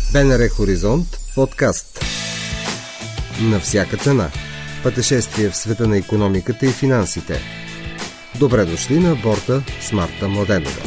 БНР Хоризонт подкаст. На всяка цена. Пътешествие в света на икономиката и финансите. Добре дошли на борда с Марта Младенова.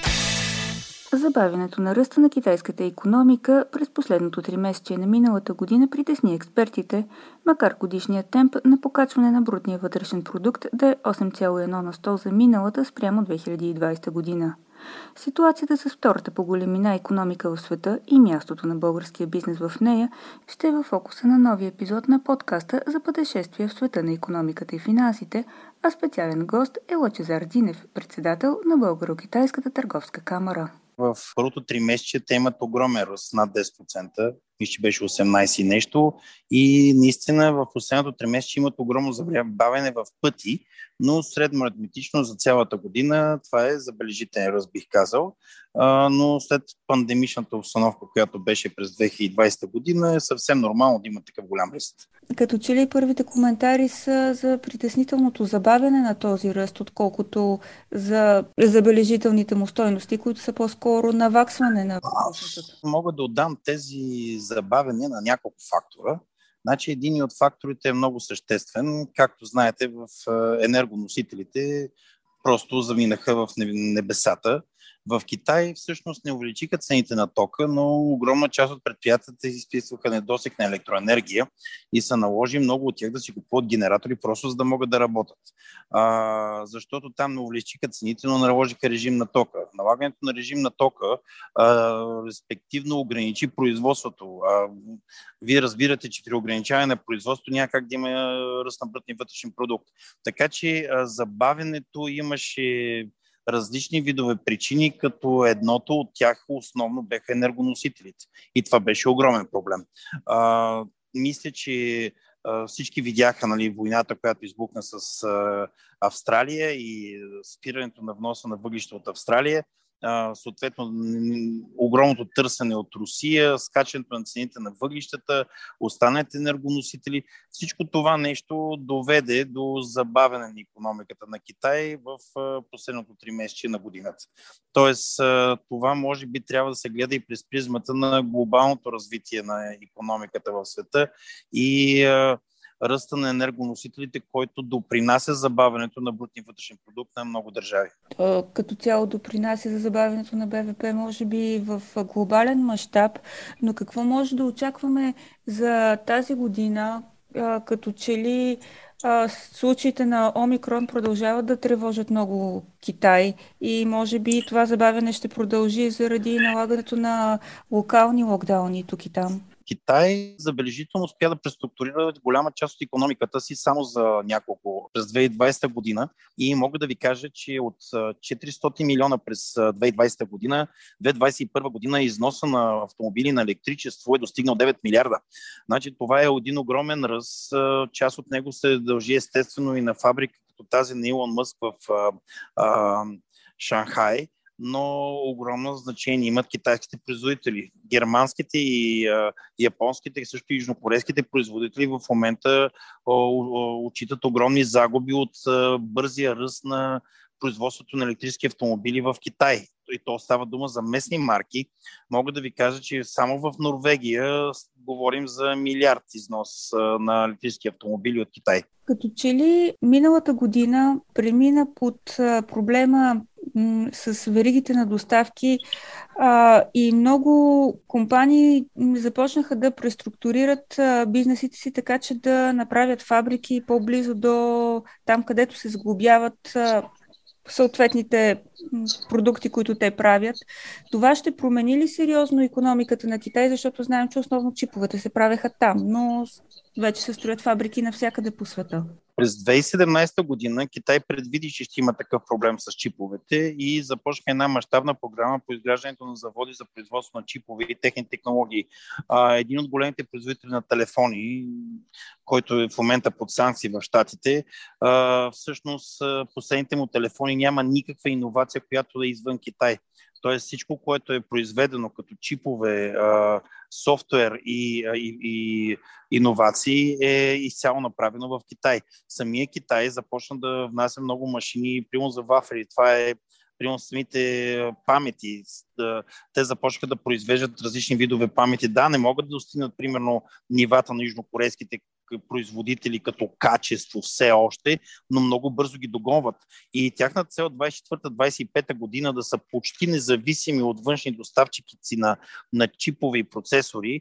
Забавянето на ръста на китайската икономика през последното тримесечие на миналата година притесни експертите, макар годишният темп на покачване на брутния вътрешен продукт да е 8,1 на 100 за миналата спрямо 2020 година. Ситуацията с втората по големина икономика в света и мястото на българския бизнес в нея ще е в фокуса на новия епизод на подкаста за пътешествие в света на икономиката и финансите, а специален гост е Лъчезар Динев, председател на Българо-китайската търговска камара. В първото тримесечие те имат огромен ръст, над 10%, мисля, че беше 18 и нещо, и наистина в последното тримесечие имат огромно забавяне в пъти, но средно аритметично за цялата година това е забележителен ръст, бих казал, но след пандемичната обстановка, която беше през 2020 година, е съвсем нормално да има такъв голям ръст. Като че ли първите коментари са за притеснителното забавяне на този ръст, отколкото за забележителните му стойности, които са по-скоро наваксване на въпросното? Мога да отдам тези забавяния на няколко фактора. Значи един от факторите е много съществен. Както знаете, в енергоносителите просто заминаха в небесата. В Китай всъщност не увеличиха цените на тока, но огромна част от предприятията изписваха недостиг на електроенергия и са наложи много от тях да си купуват генератори, просто за да могат да работят. Защото там не увеличиха цените, но наложиха режим на тока. Налагането на режим на тока респективно ограничи производството. Вие разбирате, че при ограничаване на производството няма как да има ръст на брутния вътрешен продукт. Така че забавянето имаше различни видове причини, като едното от тях основно бяха енергоносителите. И това беше огромен проблем. Мисля, че всички видяха, войната, която избухна с Австралия и спирането на вноса на въглища от Австралия. Съответно, огромното търсене от Русия, скачането на цените на въглищата, останалите енергоносители. Всичко това нещо доведе до забавяне на икономиката на Китай в последното тримесечие на годината. Тоест, това може би трябва да се гледа и през призмата на глобалното развитие на икономиката в света и ръста на енергоносителите, който допринася за забавянето на брутния вътрешен продукт на много държави. Като цяло допринася за забавянето на БВП, може би в глобален мащаб, но какво може да очакваме за тази година, като че ли случаите на Омикрон продължават да тревожат много Китай и може би това забавяне ще продължи заради налагането на локални локдауни тук и там? Китай забележително успя да преструктурира голяма част от икономиката си само за няколко през 2020 година и мога да ви кажа, че от 400 милиона през 2020 година, 2021 година износа на автомобили на електричество е достигнал 9 милиарда. Значи това е един огромен ръст. Част от него се дължи естествено и на фабрика като тази на Илон Мъск в Шанхай, но огромно значение имат китайските производители. Германските и японските, също и южнокорейските производители в момента отчитат огромни загуби от бързия ръст на производството на електрически автомобили в Китай. И то става дума за местни марки. Мога да ви кажа, че само в Норвегия говорим за милиард износ на електрически автомобили от Китай. Като че ли миналата година премина под проблема с веригите на доставки и много компании започнаха да преструктурират бизнесите си така, че да направят фабрики по-близо до там, където се сглобяват съответните продукти, които те правят. Това ще промени ли сериозно икономиката на Китай, защото знаем, че основно чиповете се правеха там, но вече се строят фабрики навсякъде по света. През 2017 година Китай предвиди, че ще има такъв проблем с чиповете и започна една мащабна програма по изграждането на заводи за производство на чипове и техни технологии. Един от големите производители на телефони, който е в момента под санкции в Щатите, всъщност последните му телефони няма никаква иновация, която е извън Китай. Тоест всичко, което е произведено като чипове, софтуер и иновации е изцяло направено в Китай. Самия Китай започна да внася много машини, примерно за вафели. Това е примерно самите памети. Те започнаха да произвеждат различни видове памети. Да, не могат да достигнат примерно нивата на южнокорейските производители като качество все още, но много бързо ги догонват. И тяхната цел 24-25 година да са почти независими от външни доставчици на чипове и процесори,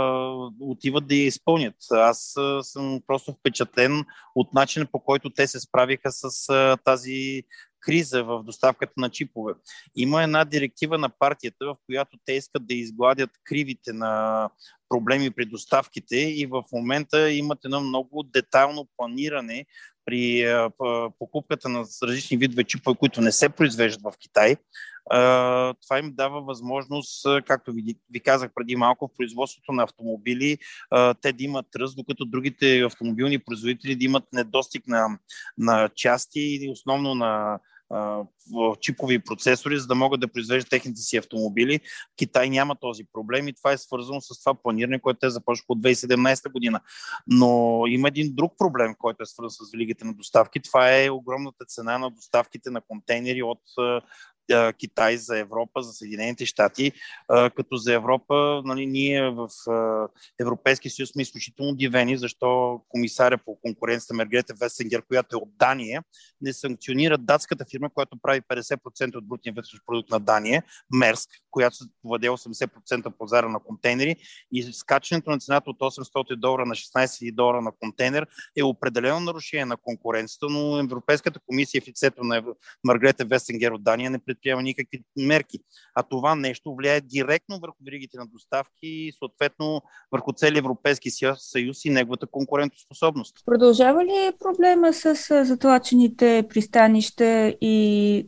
отиват да я изпълнят. Аз съм просто впечатлен от начина, по който те се справиха с тази криза в доставката на чипове. Има една директива на партията, в която те искат да изгладят кривите на проблеми при доставките и в момента имат едно много детайлно планиране при покупката на различни видове чипове, които не се произвеждат в Китай. Това им дава възможност, както ви казах преди малко, в производството на автомобили те да имат ръст, докато другите автомобилни производители да имат недостиг на части и основно на чипови процесори, за да могат да произвеждат техните си автомобили. Китай няма този проблем и това е свързано с това планиране, което те започнаха от 2017 година. Но има един друг проблем, който е свързан с веригите на доставки. Това е огромната цена на доставките на контейнери от Китай за Европа, за Съединените щати. Като за Европа, нали, ние в Европейския съюз сме изключително удивени, защо комисаря по конкуренцията Маргрете Вестенгер, която е от Дания, не санкционира датската фирма, която прави 50% от брутния вътрешен продукт на Дания, Мерск, която владее 80% пазара на контейнери, и скачането на цената от $800 на $16 на контейнер е определено нарушение на конкуренцията, но Европейската комисия в лицето на Маргрете Вестенгер от Дания не предприема никакви мерки. А това нещо влияе директно върху веригите на доставки и съответно върху целия Европейски съюз и неговата конкурентоспособност. Продължава ли проблема с затлачените пристанища и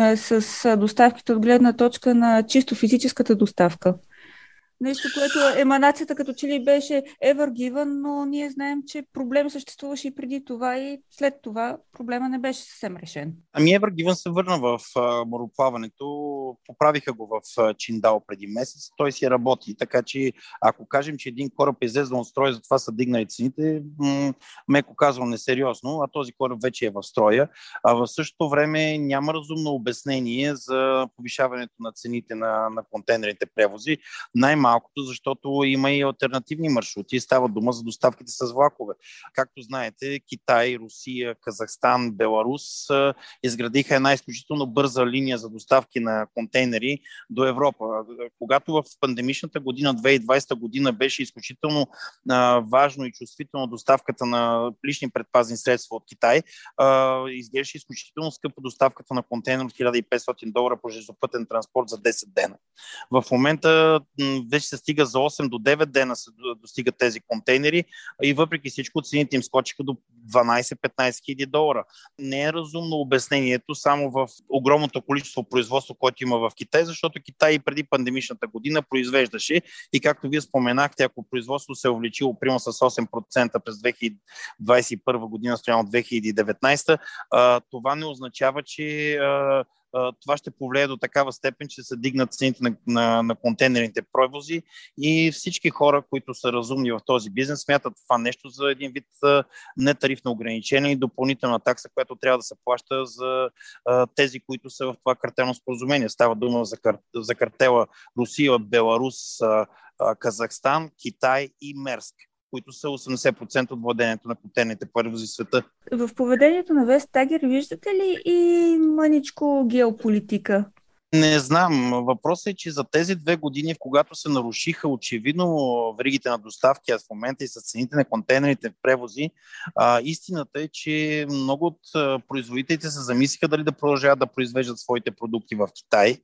с доставките от гледна точка на чисто физическата доставка? Нещо, което еманацията като че ли беше ever given, но ние знаем, че проблем съществуваше и преди това и след това проблема не беше съвсем решен. Ами ever given се върна в мореплаването, поправиха го в Чиндао преди месец, той си работи. Така че ако кажем, че един кораб е излезнал от строя, затова са дигнали цените, меко казвам несериозно, а този кораб вече е в строя. А в същото време няма разумно обяснение за повишаването на цените на контейнерните превози. Най-малкото, защото има и алтернативни маршрути. Става дума за доставките с влакове. Както знаете, Китай, Русия, Казахстан, Беларус изградиха една изключително бърза линия за доставки на контейнери до Европа. Когато в пандемичната година, 2020 година, беше изключително важно и чувствително доставката на лични предпазни средства от Китай, изглеждаше изключително скъпо доставката на контейнер от $1500 по железопътен транспорт за 10 дена. В момента вече се стига за 8 до 9 дена се достигат тези контейнери и въпреки всичко цените им скочиха до $12-15 хиляди. Не е разумно обяснението само в огромното количество производство, което има в Китай, защото Китай и преди пандемичната година произвеждаше и както вие споменахте, ако производството се е увеличило примерно с 8% през 2021 година спрямо 2019, това не означава, че това ще повлияе до такава степен, че се дигнат цените на контейнерните превози и всички хора, които са разумни в този бизнес, смятат това нещо за един вид нетарифно ограничение и допълнителна такса, която трябва да се плаща за тези, които са в това картелно споразумение. Става дума за картела Русия, Беларус, Казахстан, Китай и Мерск, които са 80% от владението на контейнерните превози в света. В поведението на Вестагер виждате ли и мъничко геополитика? Не знам. Въпросът е, че за тези 2 години, когато се нарушиха очевидно веригите на доставки, а в момента и с цените на контейнерните превози, истината е, че много от производителите се замислиха дали да продължават да произвеждат своите продукти в Китай.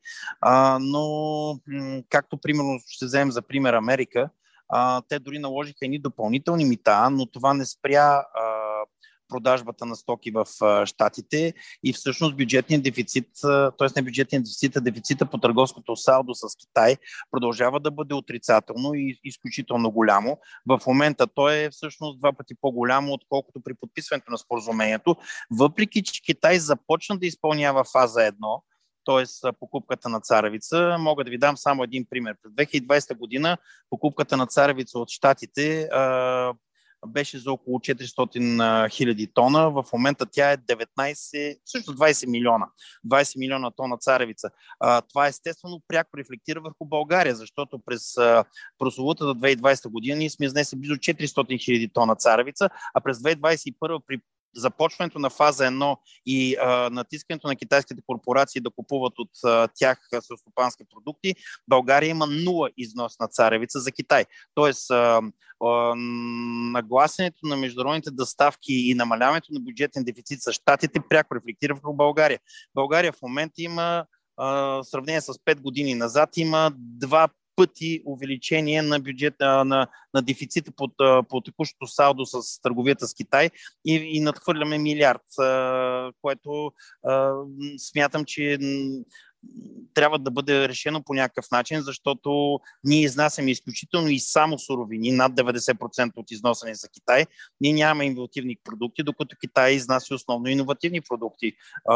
Но, както примерно ще вземем за пример Америка, те дори наложиха едни допълнителни мита, но това не спря продажбата на стоки в щатите и всъщност бюджетният дефицит, т.е. не бюджетният дефицит, а дефицита по търговското салдо с Китай продължава да бъде отрицателно и изключително голямо. В момента той е всъщност 2 пъти по-голямо, отколкото при подписването на споразумението, въпреки че Китай започна да изпълнява фаза 1, т.е. покупката на царевица. Мога да ви дам само един пример. През 2020 година покупката на царевица от щатите беше за около 400 хиляди тона. В момента тя е 19, всъщност 20 милиона. 20 милиона тона царевица. Това естествено пряко рефлектира върху България, защото през прословутата 2020 година ние сме изнесли близо 400 хиляди тона царевица, а през 2021 при започването на фаза 1 и натискането на китайските корпорации да купуват от тях селскостопански продукти, България има 0 износ на царевица за Китай. Тоест, нагласенето на международните доставки и намаляването на бюджетен дефицит с щатите пряко рефлектира върху България. България в момента има, в сравнение с 5 години назад, има 2 пъти увеличение на бюджета, на дефицита по текущото салдо с търговията с Китай и надхвърляме милиард, което смятам, че трябва да бъде решено по някакъв начин, защото ние изнасяме изключително и само суровини, над 90% от износа ни за Китай. Ние нямаме иновативни продукти, докато Китай изнася основно иновативни продукти.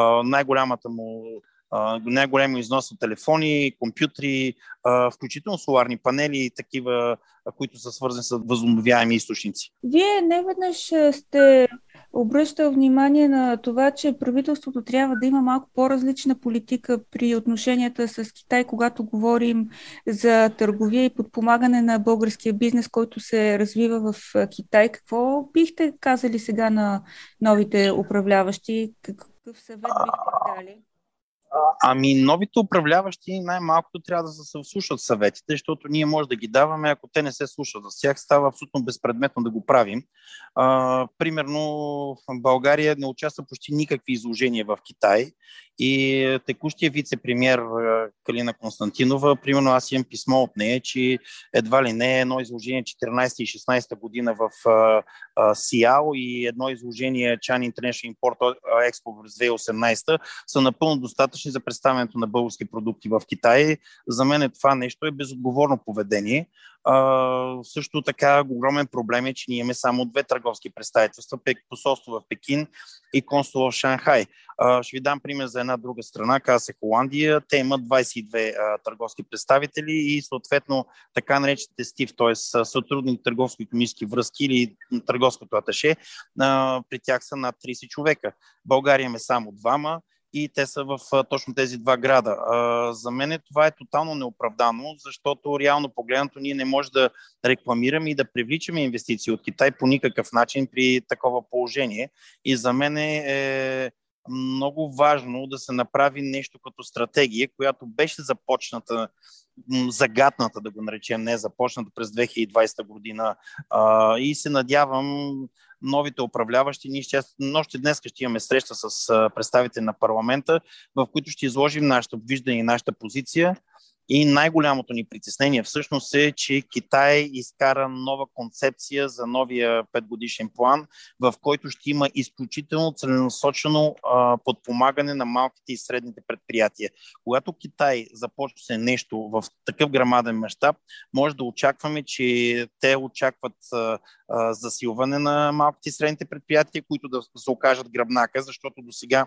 Най-голям износ на телефони, компютри, включително соларни панели и такива, които са свързани с възобновяеми източници. Вие неведнъж сте обръщал внимание на това, че правителството трябва да има малко по-различна политика при отношенията с Китай, когато говорим за търговия и подпомагане на българския бизнес, който се развива в Китай. Какво бихте казали сега на новите управляващи? Какъв съвет бихте дали? Новите управляващи най-малкото трябва да се вслушат съветите, защото ние може да ги даваме, ако те не се слушат. За тях става абсолютно безпредметно да го правим. Примерно България не участва почти никакви изложения в Китай и текущия вице-премиер Калина Константинова, примерно аз имам писмо от нея, че едва ли не едно изложение 14 и 16 година в Сиал и едно изложение China International Import Expo през 2018 са напълно достатъчни за представянето на български продукти в Китай. За мен това нещо е безотговорно поведение. Също така огромен проблем е, че ние имаме само 2 търговски представителства, посолство в Пекин и консул в Шанхай. Ще ви дам пример за една друга страна, каза се Холандия. Те имат 22 търговски представители и съответно така наречените СТИВ, т.е. сътрудни търговско-икономически връзки или търговското аташе, при тях са над 30 човека. България има само 2 и те са в точно тези 2 града. За мен това е тотално неоправдано, защото реално погледнато ние не можем да рекламираме и да привличаме инвестиции от Китай по никакъв начин при такова положение. И за мен е много важно да се направи нещо като стратегия, която беше започната, загатната, да го наречем, не започната през 2020 година. И се надявам новите управляващи, ние още днес ще имаме среща с представители на парламента, в които ще изложим нашето виждане и нашата позиция. И най-голямото ни притеснение всъщност е, че Китай изкара нова концепция за новия 5-годишен план, в който ще има изключително целенасочено подпомагане на малките и средните предприятия. Когато Китай започне нещо в такъв грамаден мащаб, може да очакваме, че те очакват засилване на малките и средните предприятия, които да се окажат гръбнака, защото до сега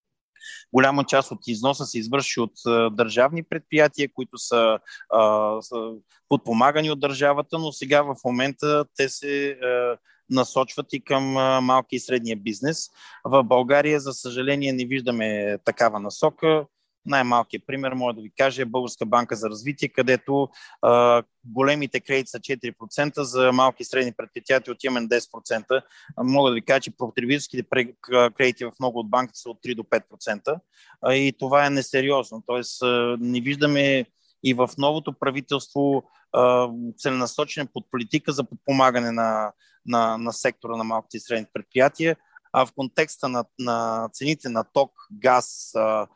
голяма част от износа се извърши от държавни предприятия, които са подпомагани от държавата, но сега в момента те се насочват и към малки и средния бизнес. В България, за съжаление, не виждаме такава насока. Най-малкият пример, може да ви кажа, е Българска банка за развитие, където големите кредити са 4%, за малки и средни предприятия отиваме на 10%. Мога да ви кажа, че потребителските кредити в много от банките са от 3 до 5%. И това е несериозно. Тоест, не виждаме и в новото правителство целенасочен под политика за подпомагане на сектора на малките и средни предприятия, а в контекста на цените на ток, газ,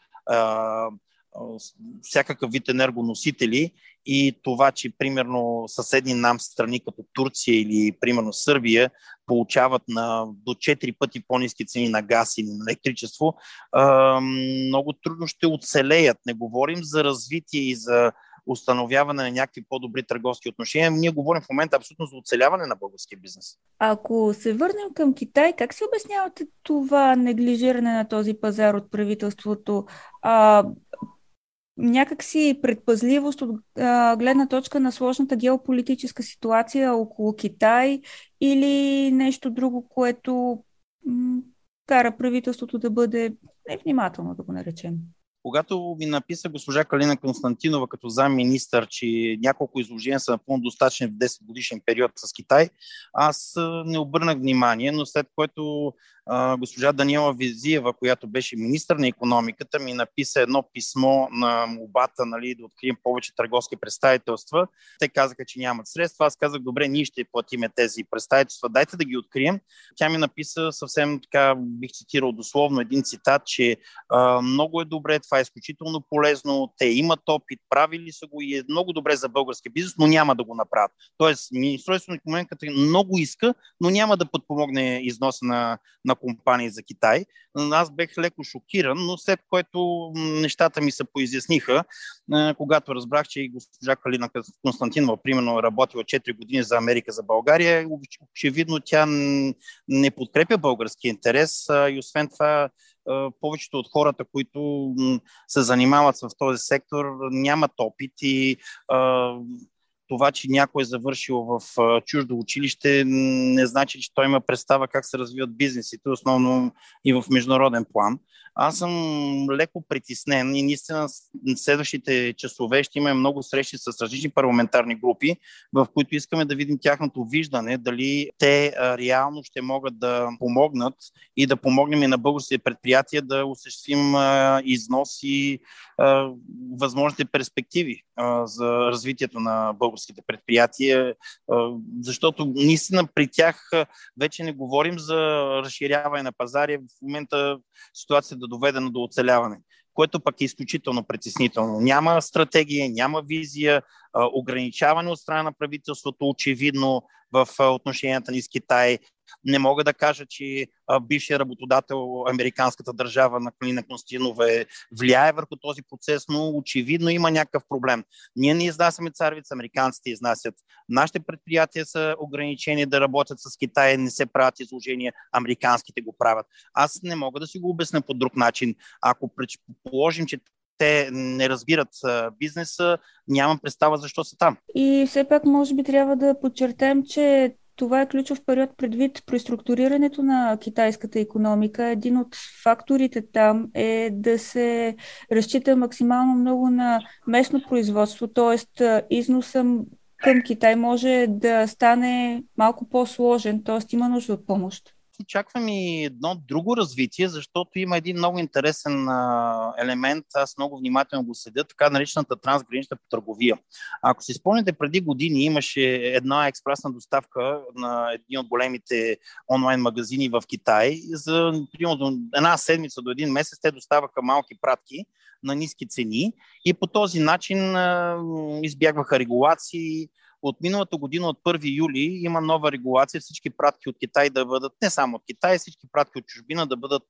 всякакъв вид енергоносители и това, че примерно съседни нам страни като Турция или примерно Сърбия получават до 4 пъти по-ниски цени на газ или на електричество, много трудно ще оцелеят. Не говорим за развитие и за установяване на някакви по-добри търговски отношения. Ние говорим в момента абсолютно за оцеляване на българския бизнес. Ако се върнем към Китай, как си обяснявате това неглижиране на този пазар от правителството? някакси предпазливост от гледна точка на сложната геополитическа ситуация около Китай или нещо друго, което кара правителството да бъде невнимателно, да го наречем? Когато ми написа госпожа Калина Константинова като замминистър, че няколко изложения са напълно достатъчни в 10 годишен период с Китай, аз не обърнах внимание, но след което госпожа Даниела Везиева, която беше министър на икономиката, ми написа едно писмо на молбата, нали, да открием повече търговски представителства. Те казаха, че нямат средства. Аз казах, добре, ние ще платиме тези представителства, дайте да ги открием. Тя ми написа съвсем така, бих цитирал дословно един цитат, че много е добре, това е изключително полезно, те имат опит, правили са го и е много добре за български бизнес, но няма да го направят. Тоест, Министерството на икономиката много иска, но няма да подпомогне износа на компании за Китай. Аз бех леко шокиран, но след което нещата ми се поизясниха, когато разбрах, че и госпожа Калина Константинова, примерно, е работила 4 години за Америка, за България, очевидно тя не подкрепя български интерес и освен това повечето от хората, които се занимават в този сектор, нямат опит и това, че някой е завършил в чуждо училище, не значи, че той има представа как се развиват бизнесите, основно и в международен план. Аз съм леко притеснен и наистина следващите часове ще имаме много срещи с различни парламентарни групи, в които искаме да видим тяхното виждане, дали те реално ще могат да помогнат и да помогнем и на българските предприятия да осъществим износ и възможните перспективи за развитието на българските предприятия, защото наистина при тях вече не говорим за разширяване на пазари, в момента ситуацията е доведена до оцеляване, което пък е изключително притеснително. Няма стратегия, няма визия, ограничаване от страна на правителството, очевидно в отношенията ни с Китай. Не мога да кажа, че бившия работодател, американската държава на Калина Константинова влияе върху този процес, но очевидно има някакъв проблем. Ние не изнасяме царевица, американците изнасят. Нашите предприятия са ограничени да работят с Китай, не се правят изложения, американските го правят. Аз не мога да си го обясня по друг начин. Ако предположим, че те не разбират бизнеса, нямам представа защо са там. И все пак може би трябва да подчертаем, че това е ключов период предвид преструктурирането на китайската икономика. Един от факторите там е да се разчита максимално много на местно производство, т.е. износа към Китай може да стане малко по-сложен, т.е. има нужда от помощ. Очаквам и едно друго развитие, защото има един много интересен елемент, аз много внимателно го следя, така наречената трансгранична търговия. Ако си спомняте, преди години имаше една експресна доставка на един от големите онлайн магазини в Китай. За примерно една седмица до един месец те доставаха малки пратки на ниски цени и по този начин избягваха регулации. От миналата година, от 1 юли, има нова регулация всички пратки от Китай да бъдат, не само от Китай, всички пратки от чужбина да бъдат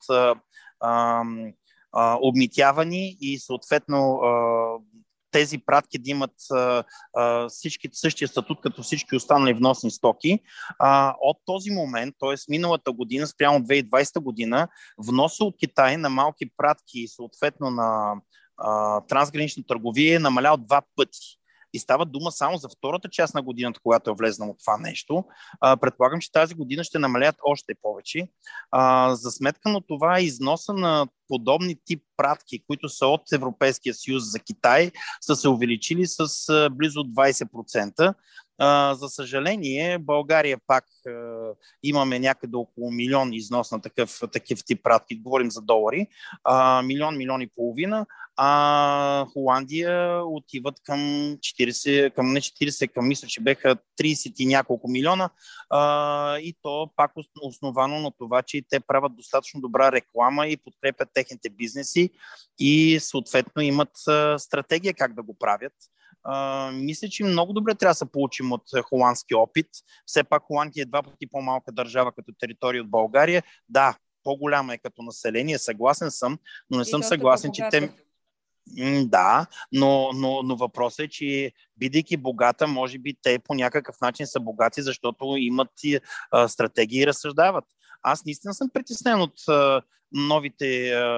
обмитявани и съответно тези пратки да имат всички същия статут като всички останали вносни стоки. От този момент, т.е. миналата година, спрямо 2020 година, вноса от Китай на малки пратки и съответно на трансгранична търговия е намалял 2 пъти. И става дума само за втората част на годината, когато е влезнало това нещо. Предполагам, че тази година ще намалят още повече. За сметка на това износа на подобни тип пратки, които са от Европейския съюз за Китай, са се увеличили с близо 20%. За съжаление, България пак имаме някъде около 1 милион износ на такъв тип пратки, говорим за долари, 1,5 милиона, а Холандия отиват към 40, към мисля, че беха 30 и няколко милиона, и то пак основано на това, че те правят достатъчно добра реклама и подкрепят техните бизнеси и съответно имат стратегия как да го правят. Мисля, че много добре трябва да се получим от холандски опит. Все пак Холандия е 2 пъти по-малка държава като територия от България. Да, по-голяма е като население, съгласен съм, но не съм съгласен, че те... Да, но въпросът е, че бидейки богата, може би те по някакъв начин са богати, защото имат стратегии и разсъждават. Аз наистина съм притеснен от новите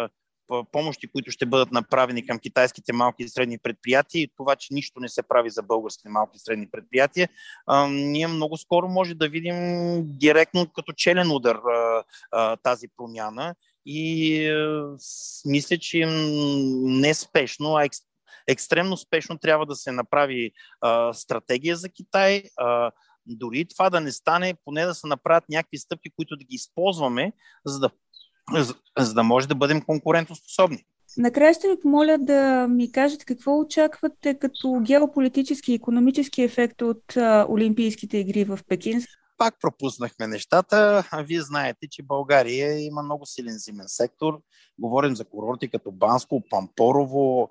помощи, които ще бъдат направени към китайските малки и средни предприятия и това, че нищо не се прави за българските малки и средни предприятия, ние много скоро може да видим директно като челен удар тази промяна и мисля, че не спешно, а екстремно спешно трябва да се направи стратегия за Китай. Дори това да не стане, поне да се направят някакви стъпки, които да ги използваме, за да може да бъдем конкурентоспособни. Накрая ще ви помоля да ми кажете какво очаквате като геополитически и икономически ефект от Олимпийските игри в Пекин. Пак пропуснахме нещата. Вие знаете, че България има много силен зимен сектор. Говорим за курорти като Банско, Пампорово,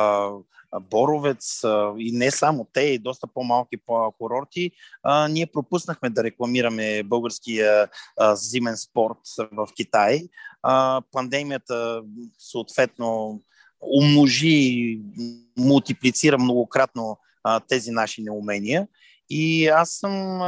Боровец и не само те, и доста по-малки курорти. Ние пропуснахме да рекламираме българския зимен спорт в Китай. Пандемията съответно умножи и мултиплицира многократно тези наши неумения. И аз съм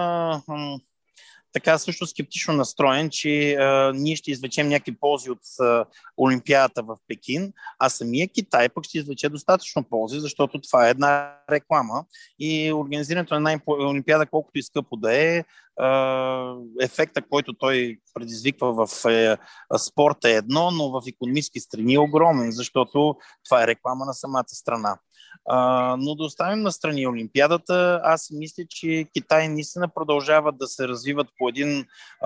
така също скептично настроен, че ние ще извлечем някакви ползи от Олимпиадата в Пекин, а самия Китай пък ще извлече достатъчно ползи, защото това е една реклама и организирането на една Олимпиада, колкото и скъпо да е, ефекта, който той предизвиква в спорта е едно, но в икономически страни е огромен, защото това е реклама на самата страна. Но да оставим на страни Олимпиадата, аз мисля, че Китай наистина продължават да се развиват по един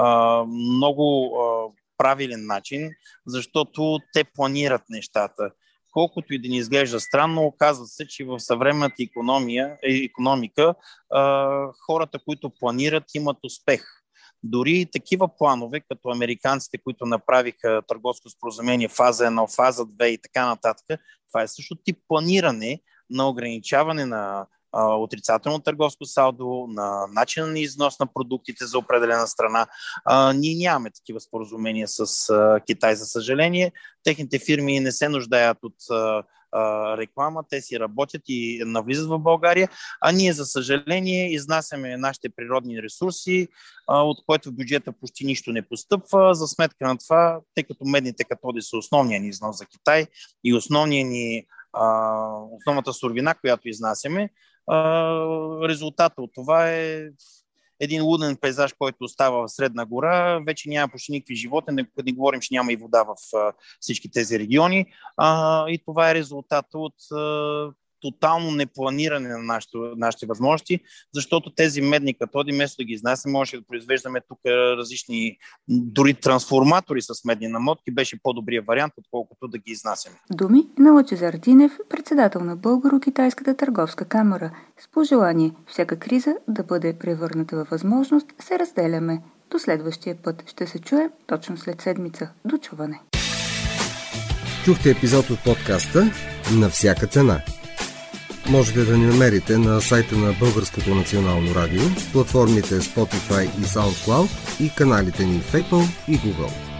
много правилен начин, защото те планират нещата. Колкото и да ни изглежда странно, оказва се, че в съвременната икономика хората, които планират, имат успех. Дори такива планове, като американците, които направиха търговско споразумение фаза 1, фаза 2 и така нататък, това е също тип планиране на ограничаване на отрицателно търговско салдо, на начина на износ на продуктите за определена страна. Ние нямаме такива споразумения с Китай, за съжаление. Техните фирми не се нуждаят от реклама, те си работят и навлизат в България, а ние, за съжаление, изнасяме нашите природни ресурси, от което в бюджета почти нищо не постъпва. За сметка на това, тъй като медните катоди са основния ни износ за Китай и основната суровина, която изнасяме, резултата от това е един луден пейзаж, който остава в Средна гора. Вече няма почти никакви животни, не говорим, че няма и вода в всички тези региони. И това е резултата от тотално непланиране на нашите възможности, защото тези медни катоди, вместо да ги изнасяме, можеше да произвеждаме тук различни, дори трансформатори с медни намотки, беше по-добрият вариант, отколкото да ги изнасяме. Думи на Лъчезар Динев, председател на Българо-китайската търговска камара. С пожелание всяка криза да бъде превърната във възможност, се разделяме. До следващия път ще се чуем точно след седмица. До чуване! Чухте епизод от подкаста "На всяка цена". Можете да ни намерите на сайта на Българското национално радио, платформите Spotify и SoundCloud и каналите ни в Apple и Google.